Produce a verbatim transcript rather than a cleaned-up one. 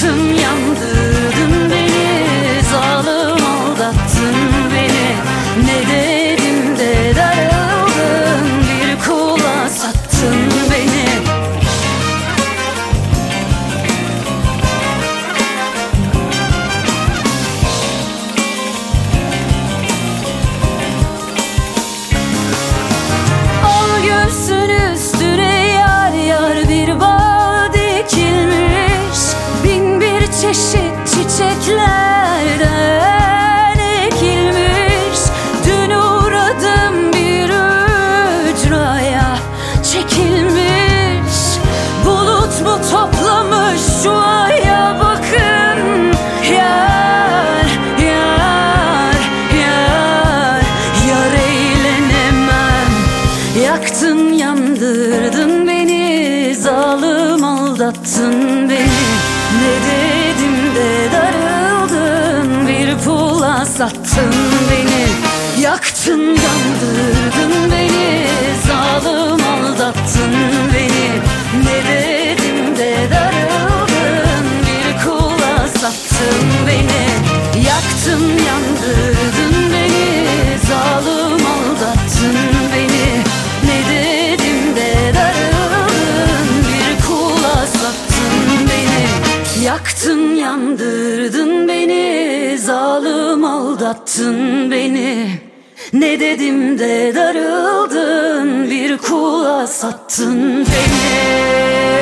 Yaktın yandırdın beni, zalim aldattın beni. Ne dedim de darıldın, bir kula sattın beni. Al göğsün üstüne yar yar bir bağ dikilmiş, bin bir çeşit çiçeklerden ekilmiş. Dün uğradım bir ücraya çekilmiş, bulut mu toplamış şu aya bakın. Yar, yar, yar, yar eğlenemem. Yaktın yandırdın beni, zalim aldattın beni. Ne dedim de darıldın, bir pula sattın beni. Yaktın yandırdın beni, zalim aldattın beni. Ne dedim de darıldın, bir kula sattın beni. Yaktın yandırdın beni, zalim aldattın beni. Ne dedim de darıldın, bir kula sattın beni. Yaktın yandırdın beni, zalim aldattın beni. Ne dedim de darıldın, bir kula sattın beni.